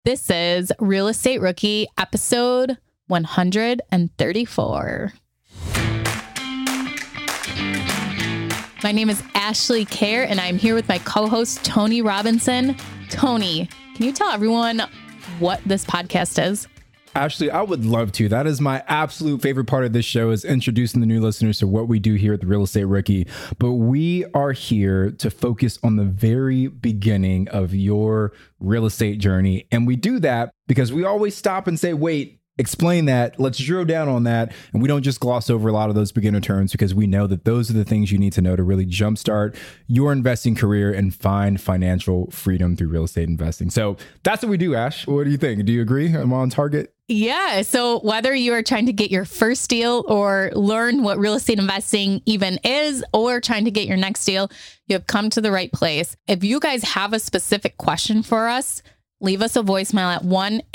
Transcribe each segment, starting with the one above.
This is Real Estate Rookie, episode 134. My name is Ashley Kerr, and I'm here with my co-host, Tony Robinson. Tony, can you tell everyone what this podcast is? Ashley, I would love to. That is my absolute favorite part of this show, is introducing the new listeners to what we do here at the Real Estate Rookie. But we are here to focus on the very beginning of your real estate journey. And we do that because we always stop and say, wait, explain that. Let's drill down on that. And we don't just gloss over a lot of those beginner terms, because we know that those are the things you need to know to really jumpstart your investing career and find financial freedom through real estate investing. So that's what we do, Ash. What do you think? Do you agree? Am I on target? Yeah. So whether you are trying to get your first deal or learn what real estate investing even is, or trying to get your next deal, you have come to the right place. If you guys have a specific question for us, leave us a voicemail at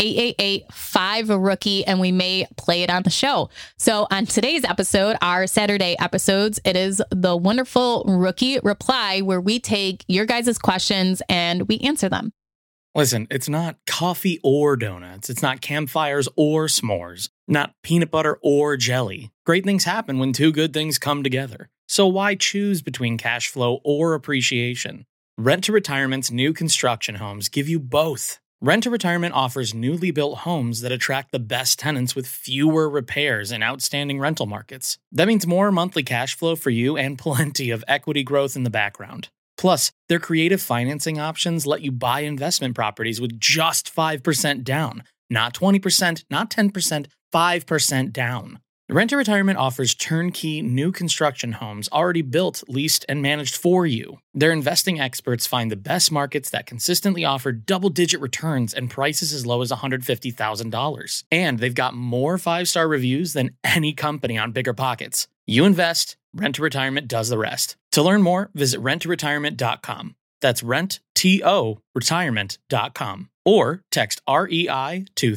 1-888-5-ROOKIE and we may play it on the show. So on today's episode, our Saturday episodes, it is the wonderful Rookie Reply, where we take your guys' questions and we answer them. Listen, it's not coffee or donuts. It's not campfires or s'mores. Not peanut butter or jelly. Great things happen when two good things come together. So why choose between cash flow or appreciation? Rent to Retirement's new construction homes give you both. Rent to Retirement offers newly built homes that attract the best tenants with fewer repairs and outstanding rental markets. That means more monthly cash flow for you and plenty of equity growth in the background. Plus, their creative financing options let you buy investment properties with just 5% down. Not 20%, not 10%, 5% down. Rent to Retirement offers turnkey new construction homes already built, leased, and managed for you. Their investing experts find the best markets that consistently offer double-digit returns and prices as low as $150,000. And they've got more 5-star reviews than any company on BiggerPockets. You invest, Rent to Retirement does the rest. To learn more, visit renttoretirement.com. That's rent-to-retirement.com. Or text REI to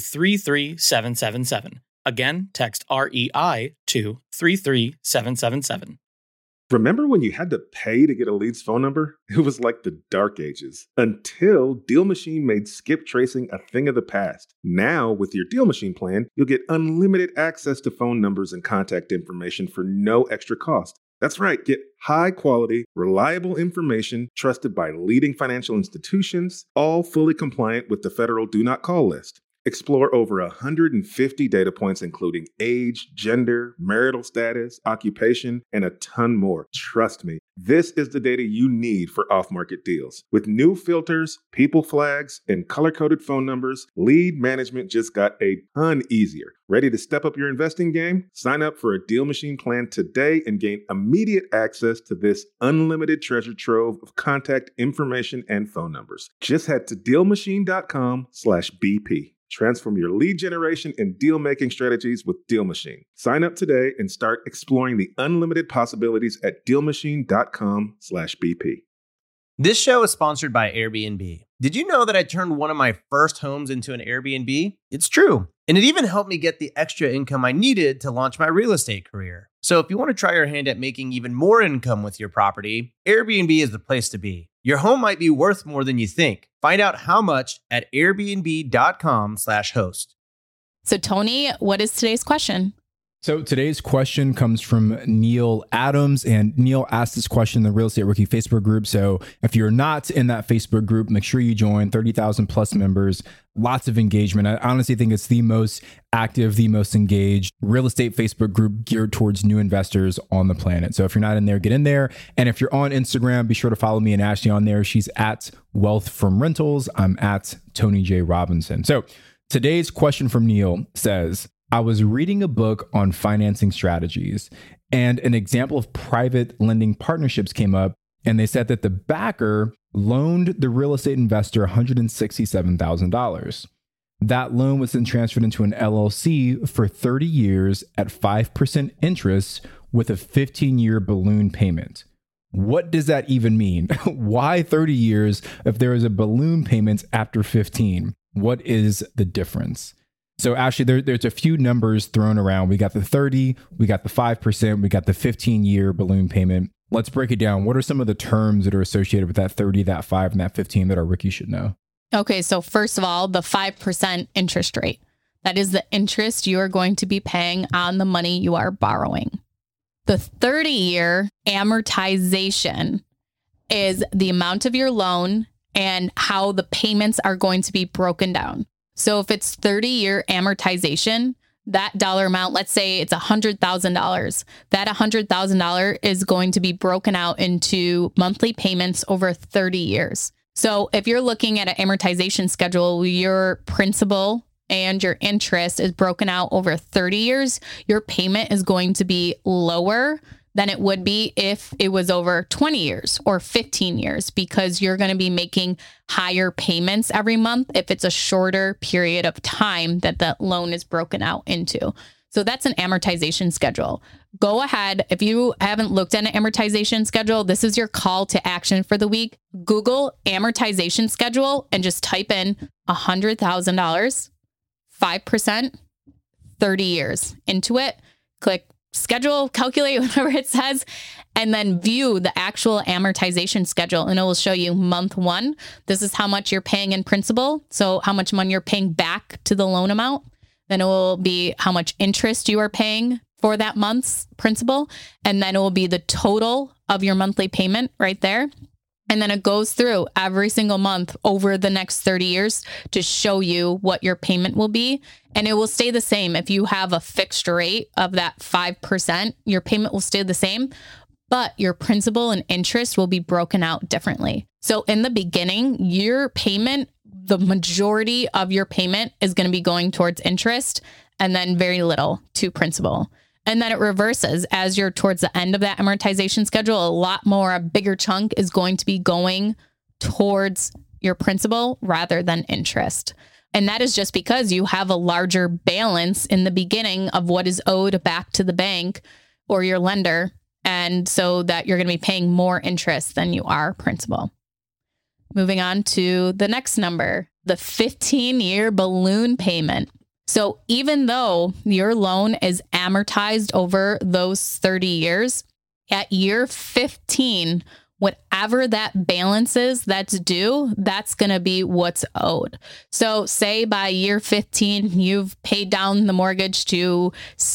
33777. Again, text REI to 33777. Remember when you had to pay to get a lead's phone number? It was like the dark ages, until Deal Machine made skip tracing a thing of the past. Now, with your Deal Machine plan, you'll get unlimited access to phone numbers and contact information for no extra cost. That's right, get high-quality, reliable information trusted by leading financial institutions, all fully compliant with the federal Do Not Call list. Explore over 150 data points, including age, gender, marital status, occupation, and a ton more. Trust me, this is the data you need for off-market deals. With new filters, people flags, and color-coded phone numbers, lead management just got a ton easier. Ready to step up your investing game? Sign up for a Deal Machine plan today and gain immediate access to this unlimited treasure trove of contact information and phone numbers. Just head to DealMachine.com/BP. Transform your lead generation and deal-making strategies with Deal Machine. Sign up today and start exploring the unlimited possibilities at DealMachine.com/BP. This show is sponsored by Airbnb. Did you know that I turned one of my first homes into an Airbnb? It's true. And it even helped me get the extra income I needed to launch my real estate career. So if you want to try your hand at making even more income with your property, Airbnb is the place to be. Your home might be worth more than you think. Find out how much at airbnb.com/host. So Tony, what is today's question? So today's question comes from Neil Adams, and Neil asked this question in the Real Estate Rookie Facebook group. So if you're not in that Facebook group, make sure you join. 30,000 plus members, lots of engagement. I honestly think it's the most active, the most engaged real estate Facebook group geared towards new investors on the planet. So if you're not in there, get in there. And if you're on Instagram, be sure to follow me and Ashley on there. She's at Wealth from Rentals. I'm at Tony J. Robinson. So today's question from Neil says, I was reading a book on financing strategies, and an example of private lending partnerships came up, and they said that the backer loaned the real estate investor $167,000. That loan was then transferred into an LLC for 30 years at 5% interest with a 15-year balloon payment. What does that even mean? Why 30 years if there is a balloon payment after 15? What is the difference? So actually, there's a few numbers thrown around. We got the 30, we got the 5%, we got the 15-year balloon payment. Let's break it down. What are some of the terms that are associated with that 30, that 5, and that 15 that our rookie should know? Okay, so first of all, the 5% interest rate. That is the interest you are going to be paying on the money you are borrowing. The 30-year amortization is the amount of your loan and how the payments are going to be broken down. So if it's 30-year amortization, that dollar amount, let's say it's $100,000, that $100,000 is going to be broken out into monthly payments over 30 years. So if you're looking at an amortization schedule, your principal and your interest is broken out over 30 years, your payment is going to be lower than it would be if it was over 20 years or 15 years, because you're going to be making higher payments every month if it's a shorter period of time that the loan is broken out into. So that's an amortization schedule. Go ahead. If you haven't looked at an amortization schedule, this is your call to action for the week. Google amortization schedule and just type in $100,000, 5%, 30 years into it. Click schedule, calculate whatever it says, and then view the actual amortization schedule. And it will show you month 1. This is how much you're paying in principal. So how much money you're paying back to the loan amount. Then it will be how much interest you are paying for that month's principal. And then it will be the total of your monthly payment right there. And then it goes through every single month over the next 30 years to show you what your payment will be. And it will stay the same. If you have a fixed rate of that 5%, your payment will stay the same, but your principal and interest will be broken out differently. So in the beginning, your payment, the majority of your payment is going to be going towards interest and then very little to principal. And then it reverses as you're towards the end of that amortization schedule. A bigger chunk is going to be going towards your principal rather than interest. And that is just because you have a larger balance in the beginning of what is owed back to the bank or your lender. And so that you're going to be paying more interest than you are principal. Moving on to the next number, the 15-year balloon payment. So even though your loan is amortized over those 30 years, at year 15, whatever that balance is that's due, that's going to be what's owed. So say by year 15, you've paid down the mortgage to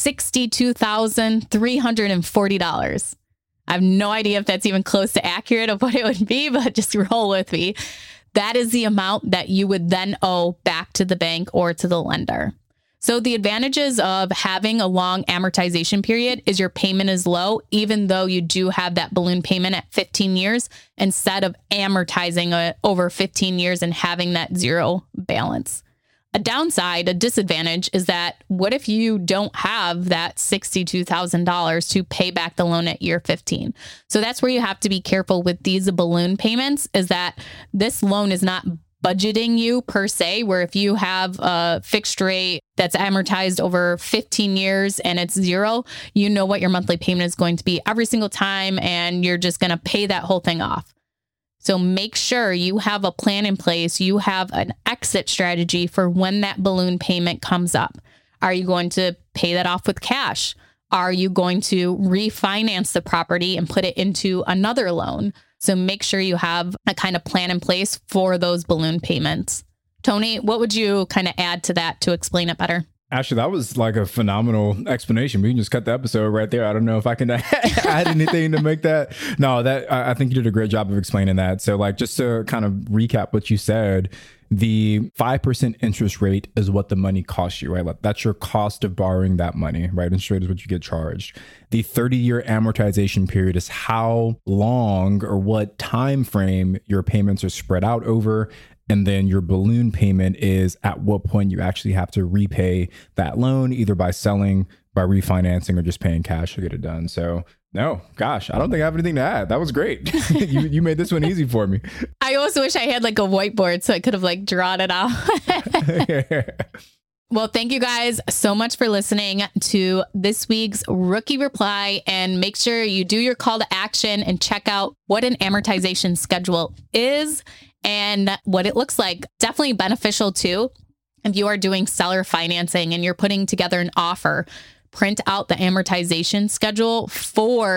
$62,340. I have no idea if that's even close to accurate of what it would be, but just roll with me. That is the amount that you would then owe back to the bank or to the lender. So the advantages of having a long amortization period is your payment is low, even though you do have that balloon payment at 15 years, instead of amortizing it over 15 years and having that zero balance. A disadvantage is that what if you don't have that $62,000 to pay back the loan at year 15? So that's where you have to be careful with these balloon payments, is that this loan is not budgeting you per se, where if you have a fixed rate that's amortized over 15 years and it's zero, you know what your monthly payment is going to be every single time, and you're just going to pay that whole thing off. So make sure you have a plan in place. You have an exit strategy for when that balloon payment comes up. Are you going to pay that off with cash? Are you going to refinance the property and put it into another loan? So make sure you have a kind of plan in place for those balloon payments. Tony, what would you kind of add to that to explain it better? Actually, that was like a phenomenal explanation. We can just cut the episode right there. I don't know if I can add anything to make that. No, I think you did a great job of explaining that. So like, just to kind of recap what you said, the 5% interest rate is what the money costs you, right? Like, that's your cost of borrowing that money, right? Interest rate is what you get charged. The 30-year amortization period is how long or what time frame your payments are spread out over. And then your balloon payment is at what point you actually have to repay that loan, either by selling, by refinancing, or just paying cash to get it done. So no, gosh, I don't think I have anything to add. That was great. You made this one easy for me. I also wish I had like a whiteboard so I could have like drawn it out. Well, thank you guys so much for listening to this week's Rookie Reply, and make sure you do your call to action and check out what an amortization schedule is and what it looks like. Definitely beneficial too. If you are doing seller financing and you're putting together an offer, print out the amortization schedule for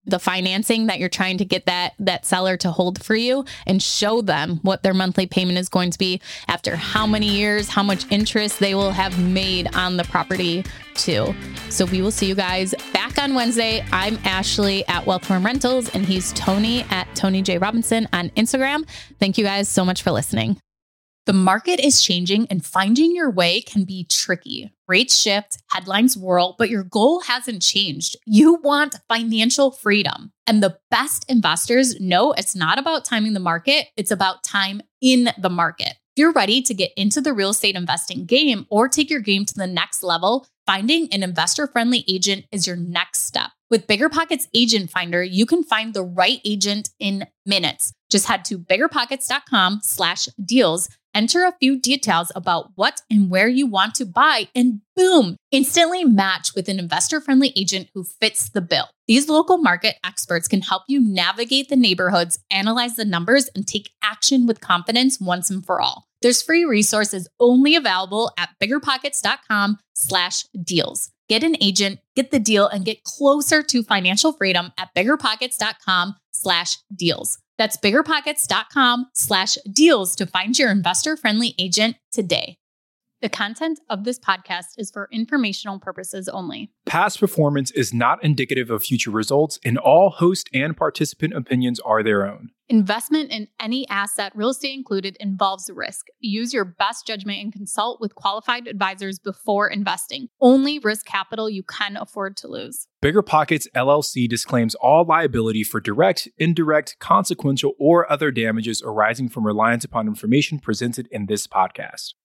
the financing that you're trying to get that seller to hold for you, and show them what their monthly payment is going to be after how many years, how much interest they will have made on the property too. So we will see you guys back on Wednesday. I'm Ashley at Wealthform Rentals, and he's Tony at Tony J. Robinson on Instagram. Thank you guys so much for listening. The market is changing and finding your way can be tricky. Rates shift, headlines whirl, but your goal hasn't changed. You want financial freedom. And the best investors know it's not about timing the market, it's about time in the market. If you're ready to get into the real estate investing game or take your game to the next level, finding an investor-friendly agent is your next step. With BiggerPockets Agent Finder, you can find the right agent in minutes. Just head to biggerpockets.com/deals. Enter a few details about what and where you want to buy, and boom, instantly match with an investor-friendly agent who fits the bill. These local market experts can help you navigate the neighborhoods, analyze the numbers, and take action with confidence once and for all. There's free resources only available at biggerpockets.com/deals. Get an agent, get the deal, and get closer to financial freedom at biggerpockets.com/deals. That's biggerpockets.com/deals to find your investor-friendly agent today. The content of this podcast is for informational purposes only. Past performance is not indicative of future results, and all host and participant opinions are their own. Investment in any asset, real estate included, involves risk. Use your best judgment and consult with qualified advisors before investing. Only risk capital you can afford to lose. BiggerPockets LLC disclaims all liability for direct, indirect, consequential, or other damages arising from reliance upon information presented in this podcast.